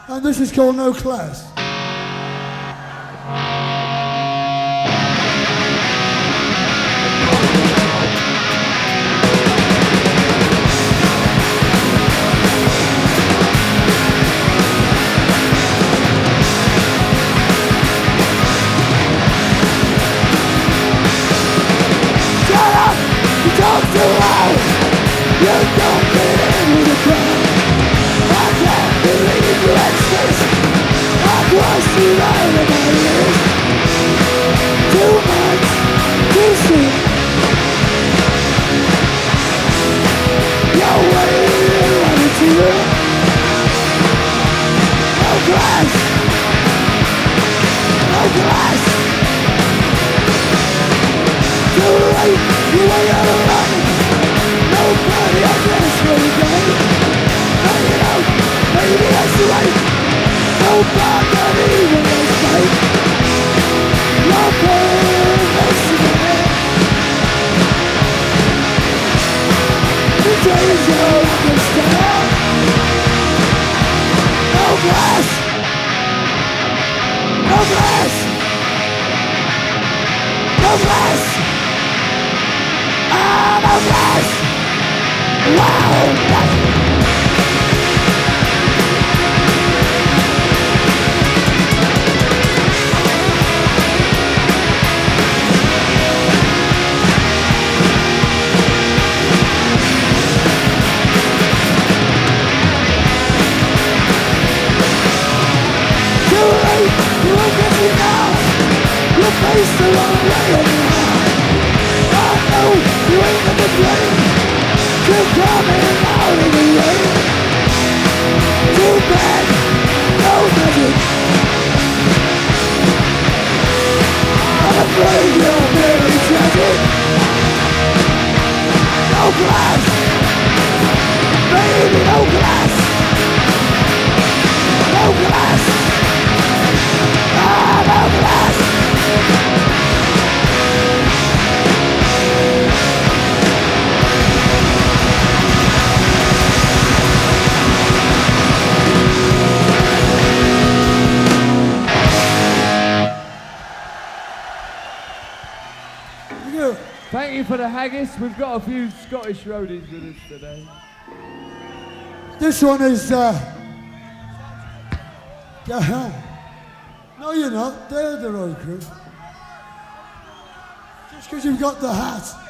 And this is called No Class. Shut up! You talk too loud! You don't fit in with the crowd! I can't believe you exist! I crossed you out of my list! Too much, too soon! You're waiting running to you! No class! No class! Too late, you ain't out of line. Nobody else knows where you're going. Hanging out, maybe that's right. Nobody even knows right. Your perfect man. The days you'll understand. No glass. No glass. No glass. No glass! Wow! Too late, look at me now. You face the wrong way anyhow. I know you ain't in the blame. You're coming out of the rain. Too bad, no magic. I'm afraid you're very tragic. No glass, baby, no glass. No glass, no glass. Thank you for the haggis. We've got a few Scottish roadies with us today. This one is, no, you're not. They're the road crew. Just because you've got the hat.